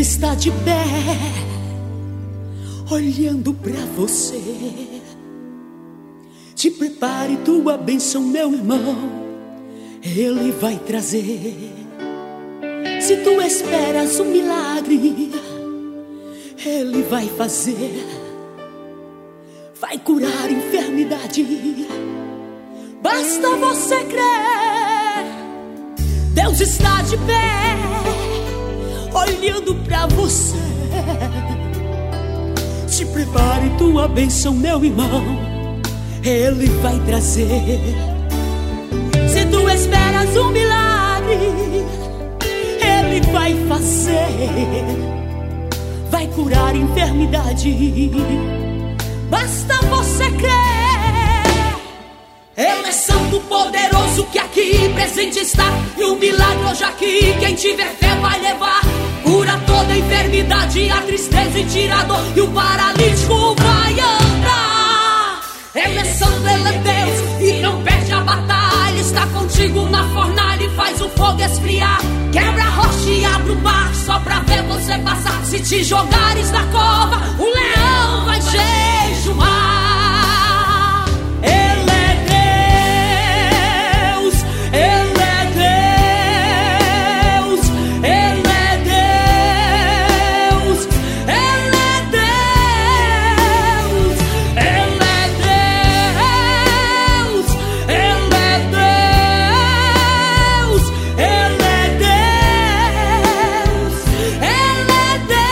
está de pé, olhando pra você. Te prepare tua bênção, meu irmão, Ele vai trazer. Se tu esperas um milagre, Ele vai fazer. Vai curar enfermidade, basta você crer. Deus está de pé, olhando pra você. Te prepare tua bênção, meu irmão, Ele vai trazer. Se tu esperas um milagre, Ele vai fazer. Vai curar enfermidade, basta você crer. Ele é santo, poderoso, que aqui presente está. E o milagre hoje aqui, quem tiver fé vai levar. Cura toda enfermidade, a tristeza e tira a dor, e o paralítico vai andar. Ele é santo, Ele é Deus, e não perde a batalha. Está contigo na fornalha e faz o fogo esfriar. Quebra a rocha e abre o mar, só pra ver você passar. Se te jogares na cova, o leão vai jejuar. Ele é Deus, Ele é Deus, Ele é Deus, Ele é Deus, Ele é Deus, Ele é Deus, Ele é Deus, Ele é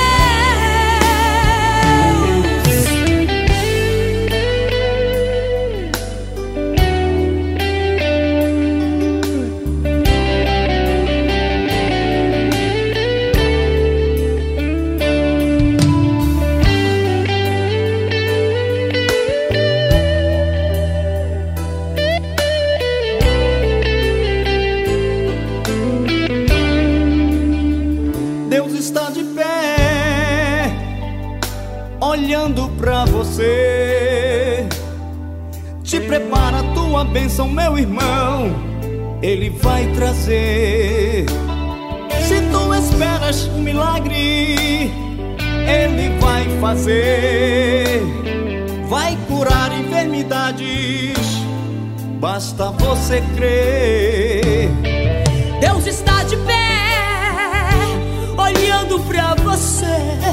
Deus está de pé, olhando pra você. Te prepara tua bênção, meu irmão, Ele vai trazer. Se tu esperas um milagre, Ele vai fazer. Vai curar enfermidades, basta você crer. Deus está de pé, olhando pra você.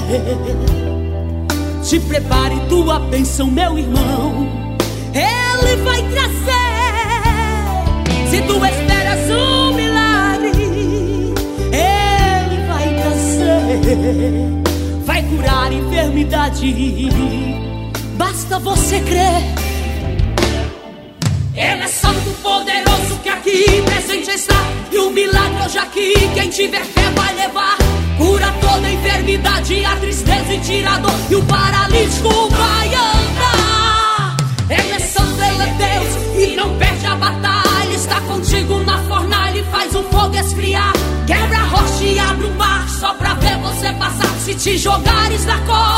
Te prepare tua bênção, meu irmão, Ele vai trazer. Se tu esperas um milagre, Ele vai trazer. Vai curar enfermidade, basta você crer. Ele é santo, poderoso, que aqui presente está. E o milagre hoje aqui, quem tiver fé vai levar. Cura toda enfermidade, a tristeza e tira a dor, e o paralítico vai andar. Ele é santo, Ele é Deus, e não perde a batalha. Está contigo na fornalha e faz o fogo esfriar. Quebra a rocha e abre o mar, só pra ver você passar. Se te jogares na cova,